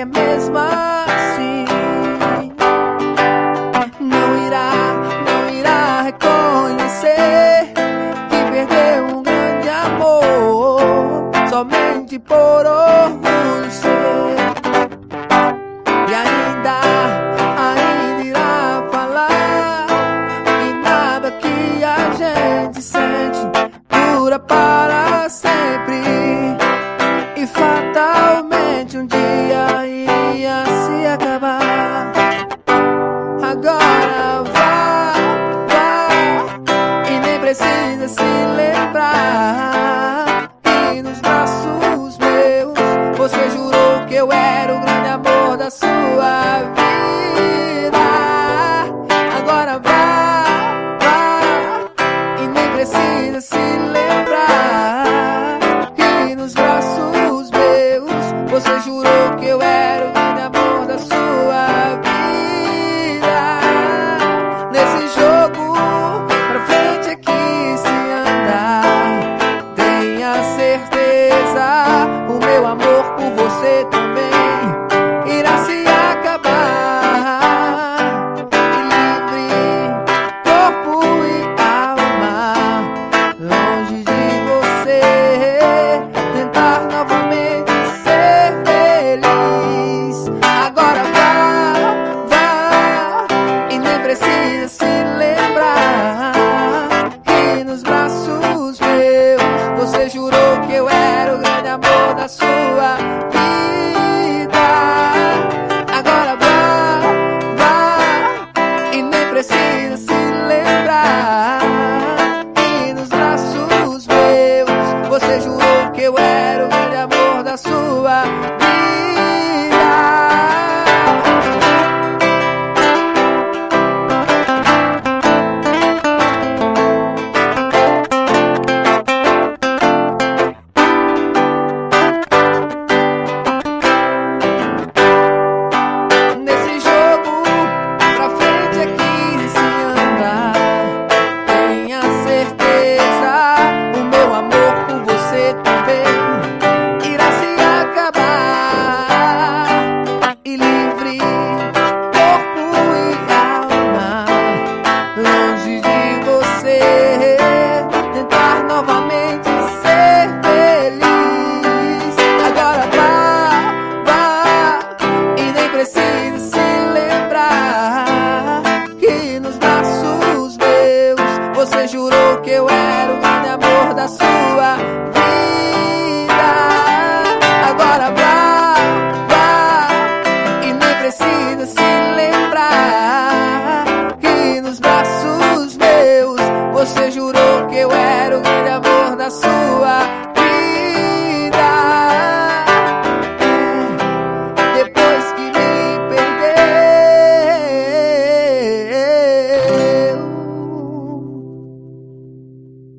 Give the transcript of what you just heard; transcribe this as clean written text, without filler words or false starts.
é mesmo assim. Não irá reconhecer que perdeu um grande amor somente por orgulho ser. E ainda irá falar que nada que a gente sente dura para sempre, e fatalmente um dia iria se acabar. Agora vá, e nem precisa se lembrar que nos braços meus você jurou que eu era o grande amor da sua vida. Agora vá, e nem precisa se lembrar que nos braços meus você jurou que eu era o grande amor da sua vida. Nesse jogo pra frente é que se anda, tenha certeza, o meu amor por você também irá se acabar. E livre, corpo e alma, longe de você, tentar novamente ser feliz. Agora vá, e nem precisa se